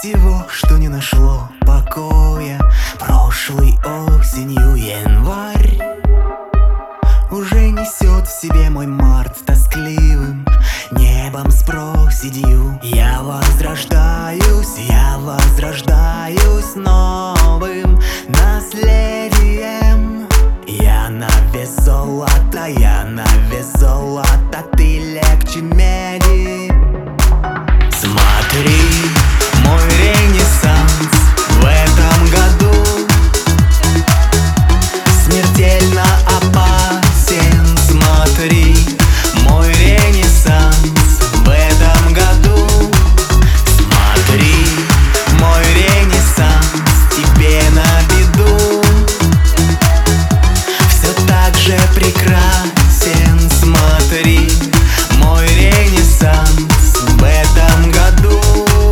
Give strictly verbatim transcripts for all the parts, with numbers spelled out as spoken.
всего, что не нашло покоя прошлой осенью январь уже несет в себе мой март тоскливым небом с проседью. Я возрождаюсь, я возрождаюсь новым наследием. Я на вес золота, я на вес золота, ты легче меди. Смотри, мой ренессанс в этом году смертельно опасен. Смотри, мой ренессанс в этом году. Смотри, мой ренессанс тебе на беду. Все так же прекрасен. Смотри, мой ренессанс в этом году.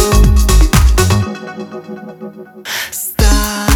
Ста,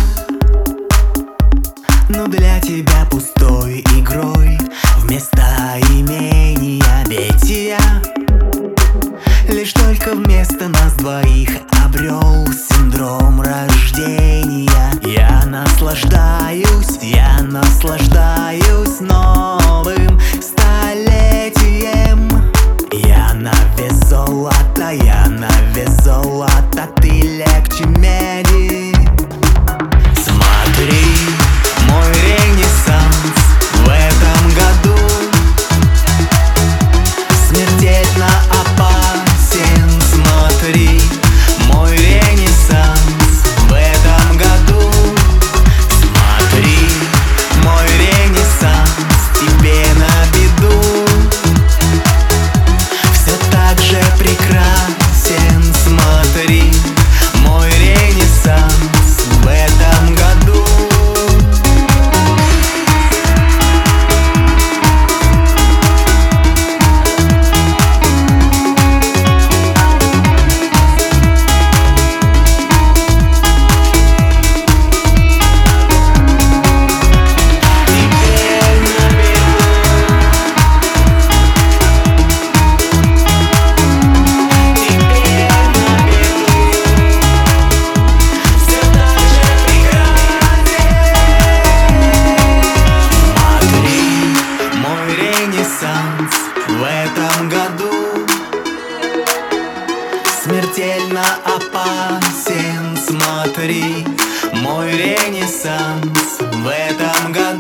но для тебя пустой игрой вместо имения, ведь я лишь только вместо нас двоих обрел синдром рождения. Я наслаждаюсь, я наслаждаюсь новым столетием. Я на вес золота, я на вес золота, ты легче меди. Смотри, мой ренессанс в этом году смертельно опасен. Смотри, мой ренессанс в этом году. Смотри, мой ренессанс тебе на беду. Все так же прекрасен. Смотри, мой ренессанс в этом году. В этом году смертельно опасен. Смотри, мой ренессанс в этом году.